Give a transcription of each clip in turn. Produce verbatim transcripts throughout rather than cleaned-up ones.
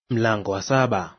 Mlango wa saba.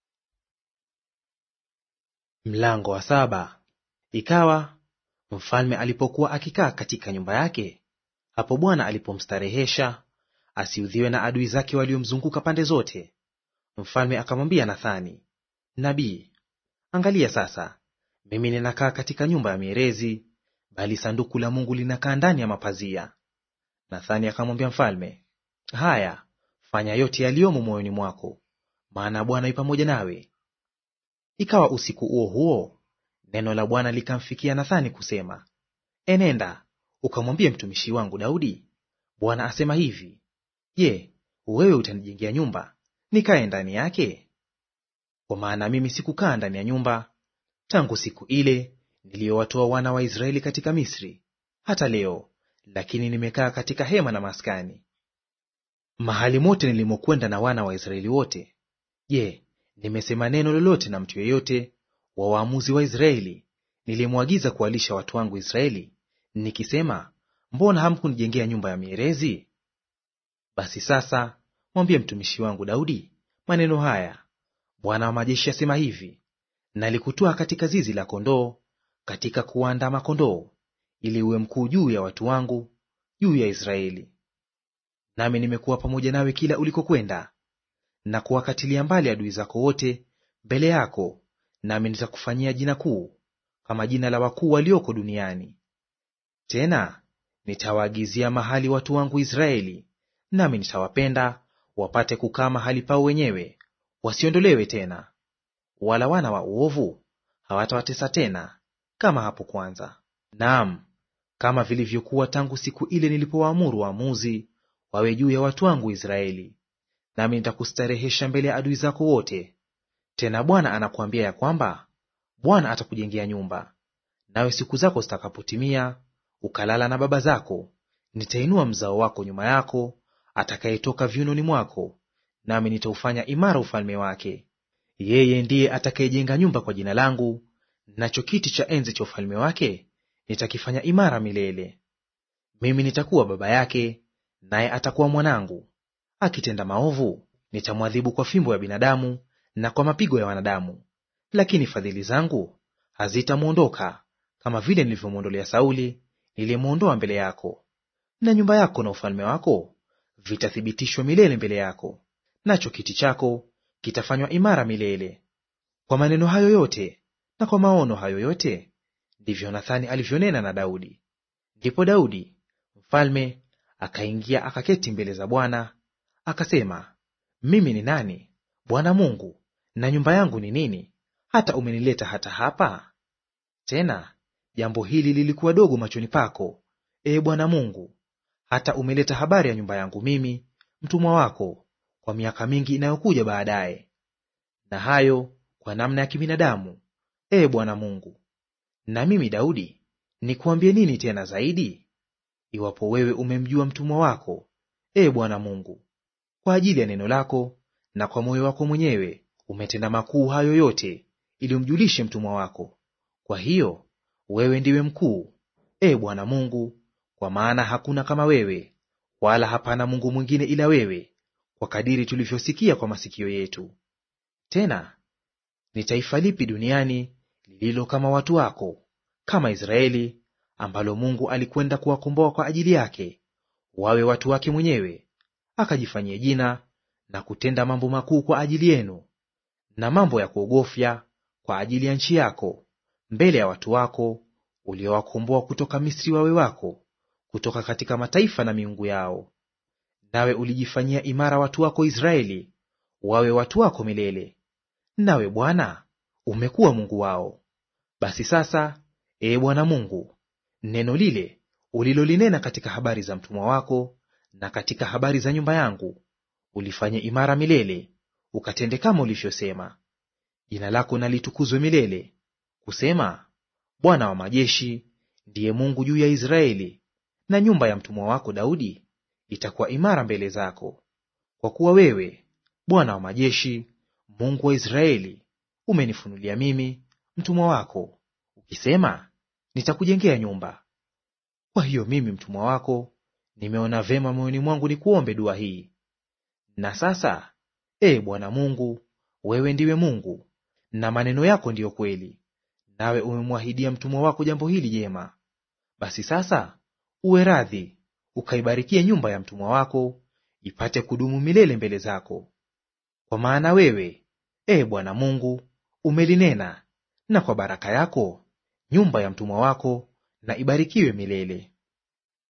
Mlango wa saba. Ikawa mfalme alipokuwa akikaa katika nyumba yake, hapo Bwana alipomstarehesha asiudhiwe na adui zake waliomzunguka pande zote, mfalme akamwambia Nathani nabii, angalia sasa, mimi ninakaa katika nyumba ya mierezi, bali sanduku la Mungu linakaa ndani ya mapazia. Nathani akamwambia mfalme, haya, fanya yote yaliyomo moyoni mwako, maana Bwana yu pamoja nawe. Ikawa usiku huo huo neno la Bwana likamfikia Nathani kusema, enenda ukamwambie mtumishi wangu Daudi, Bwana asema hivi, je, wewe utanijengea nyumba nikae ndani yake? Kwa maana mimi sikukaa ndani ya nyumba tangu siku ile niliyowatoa wana wa Israeli katika Misri hata leo, lakini nimekaa katika hema na maskani. Mahali mote nilimokwenda na wana wa Israeli wote, je, nimesema neno lolote na mtu yeyote wa waamuzi wa Israeli nilimwagiza kuwalisha watu wangu Israeli, nikisema, mbona hamkunijengea nyumba ya mierezi? Basi sasa mwambie mtumishi wangu Daudi maneno haya, Bwana wa majeshi asema hivi, nalikutoa katika zizi la kondoo, katika kuwaandama kondoo, ili uwe mkuu juu ya watu wangu, juu ya Israeli. Nami nimekuwa pamoja nawe kila ulikokwenda, na kuwakatilia mbali adui zako wote mbele yako, nami nitakufanyia jina kuu kama jina la wakuu walioko duniani. Tena nitawaagizia mahali watu wangu Israeli, nami nitawapenda wapate kukaa mahali pao wenyewe, wasiondolewe tena. Wala wana wa uovu hawatawatesa tena kama hapo kwanza, naam, kama vilivyokuwa tangu siku ile nilipowaamuru waamuzi wawe juu ya watu wangu Israeli. Nami nitakustarehesha mbele ya adui zako wote. Tena Bwana anakuambia ya kwamba Bwana atakujengea nyumba. Nawe siku zako zitakapotimia, ukalala na baba zako, nitainua mzao wako nyuma yako, atakayetoka viunoni mwako, nami nitaufanya imara ufalme wake. Yeye ndiye atakayejenga nyumba kwa jina langu, nacho kiti cha enzi cha ufalme wake nitakifanya imara milele. Mimi nitakuwa baba yake, naye atakuwa mwanangu. Akitenda maovu, nitamwadhibu kwa fimbo ya binadamu na kwa mapigo ya wanadamu, lakini fadhili zangu hazitamwondoka, kama vile nilivyomwondolea Sauli niliyemwondoa mbele yako. Na nyumba yako na ufalme wako vitathibitishwa milele mbele yako, nacho kiti chako kitafanywa imara milele. Kwa maneno hayo yote na kwa maono hayo yote, ndivyo Nathani alivyonena na Daudi. Ndipo Daudi mfalme akaingia akaketi mbele za Bwana, akasema, mimi ni nani, Bwana Mungu, na nyumba yangu ni nini, hata umenileta hata hapa? Tena jambo hili lilikuwa dogo machoni pako, ee Bwana Mungu, hata umeleta habari ya nyumba yangu mimi mtumwa wako kwa miaka mingi inayokuja baadaye. Na hayo kwa namna ya kibinadamu, ee Bwana Mungu. Na mimi Daudi nikuambie nini tena zaidi? Iwapo wewe umemjua mtumwa wako, ee Bwana Mungu, kwa ajili ya neno lako na kwa moyo wako mwenyewe umetenda makuu hayo yote, ili umjulishe mtumwa wako. Kwa hiyo wewe ndiwe mkuu, ee Bwana Mungu, kwa maana hakuna kama wewe, wala hapana Mungu mwingine ila wewe, kwa kadiri tulivyosikia kwa masikio yetu. Tena ni taifa lipi duniani lililo kama watu wako, kama Israeli, ambalo Mungu alikwenda kuwakomboa kwa ajili yake, wawe watu wake mwenyewe, akajifanyie jina na kutenda mambo makuu kwa ajili yenu, na mambo ya kuogofya kwa ajili ya nchi yako, mbele ya watu wako uliowakomboa kutoka Misri, wawe wako kutoka katika mataifa na miungu yao. Nawe ulijifanyia imara watu wako Israeli, wawe watu wako milele. Nawe Bwana umekuwa Mungu wao. Basi sasa, ee Bwana Mungu, neno lile ulilolinena katika habari za mtumwa wako na katika habari za nyumba yangu ulifanye imara milele, ukatende kama ulivyosema. Jina lako na litukuzwe milele, kusema, Bwana wa majeshi ndiye Mungu juu ya Israeli, na nyumba ya mtumwa wako Daudi itakuwa imara mbele zako. Kwa kuwa wewe, Bwana wa majeshi, Mungu wa Israeli, umenifunulia mimi mtumwa wako, ukisema, nitakujengea nyumba. Kwa hiyo mimi mtumwa wako nimeona vema moyoni mwangu ni kuombe dua hii. Na sasa Ee Bwana Mungu, wewe ndiwe Mungu, na maneno yako ndiyo kweli, nawe umemwahidia mtumwa wako jambo hili jema. Basi sasa uwe radhi, ukaibarikie nyumba ya mtumwa wako, ipate kudumu milele mbele zako. Kwa maana wewe, Ee Bwana Mungu, umelinena, na kwa baraka yako nyumba ya mtumwa wako na ibarikiwe milele.